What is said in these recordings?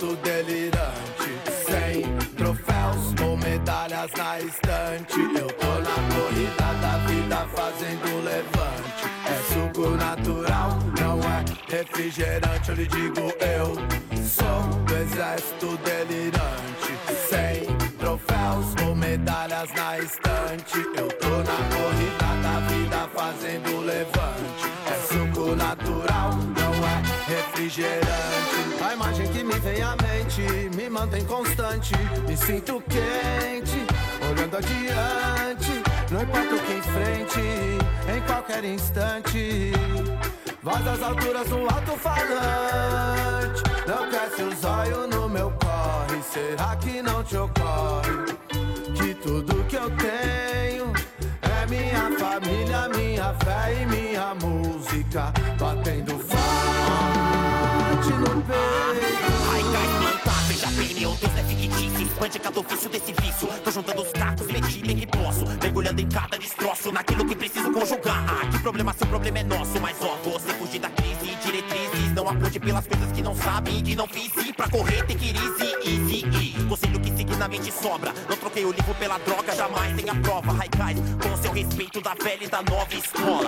exército delirante, sem troféus ou medalhas na estante. Eu tô na corrida da vida fazendo levante. É suco natural, não é refrigerante. Eu lhe digo, eu sou do exército delirante, sem troféus ou medalhas na estante. Eu tô na corrida da vida fazendo levante. É suco natural, não é refrigerante. A imagem que me vem à mente me mantém constante. Me sinto quente, olhando adiante. Não importa o que enfrente, em qualquer instante. Voz das alturas no alto-falante. Não cresce os olhos no meu corre. Será que não te ocorre que tudo que eu tenho é minha família, minha fé e minha música batendo forte no peito? Ai, plantar, veja bem, meu Deus é fictício. Expande cada ofício desse vício. Tô juntando os cacos, meti bem que posso. Mergulhando em cada destroço, naquilo que preciso conjugar. Ah, que problema, seu problema é nosso. Mas ó, você fugir da crise, diretrizes. Não aponte pelas coisas que não sabe, que não fiz. E pra correr tem que ir easy. Conselho que seguir na mente sobra. Não troquei o livro pela droga, jamais tem a prova. Raikais, com seu respeito da velha e da nova escola.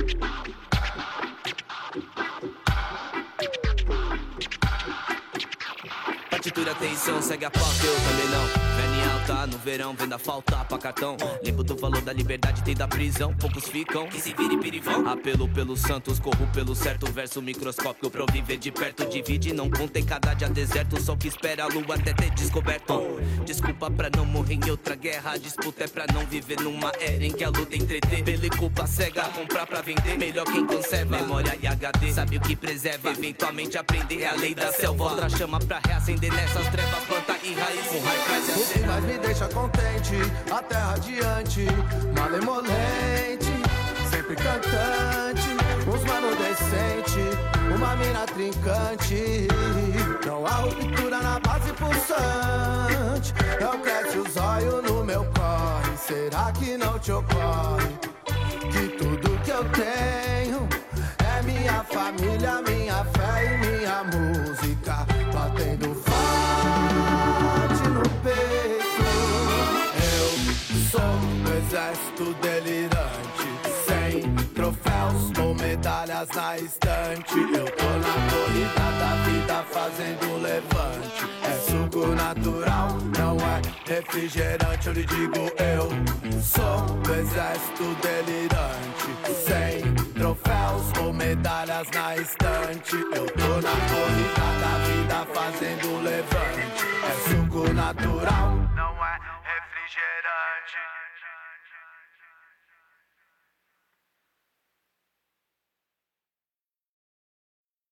Partitura, atenção, segue a pauta, eu também não. Vem alta, no verão, vendo a falta pra cartão. Lembro do valor da liberdade, tem da prisão. Poucos ficam, que se vire pirivão. Apelo pelos santos, corro pelo certo. Verso microscópio pra eu viver de perto. Divide, não contém cada dia deserto. Só que espera a lua até ter descoberto. Desculpa pra não morrer em outra guerra. A disputa é pra não viver numa era em que a luta entreter. Pela culpa cega, comprar pra vender. Melhor quem conserva, memória e HD. Sabe o que preserva, eventualmente aprender. É a lei da selva, outra chama pra reacender. Nessas trevas, planta e raiz com Haikais e o que mais me deixa contente, a terra adiante, malemolente, sempre cantante, uns mano decente, uma mina trincante. Não há ruptura na base pulsante. Não cresce os olhos no meu corre. Será que não te ocorre que tudo que eu tenho é minha família, minha fé e minha música batendo forte no peito? Eu sou do exército delirante, sem troféus ou medalhas na estante. Eu tô na corrida da vida fazendo levante. É suco natural, não é refrigerante. Eu lhe digo, eu sou do exército delirante, sem troféus ou medalhas na estante. Eu tô na corrida da vida fazendo levante. É suco natural, não é refrigerante.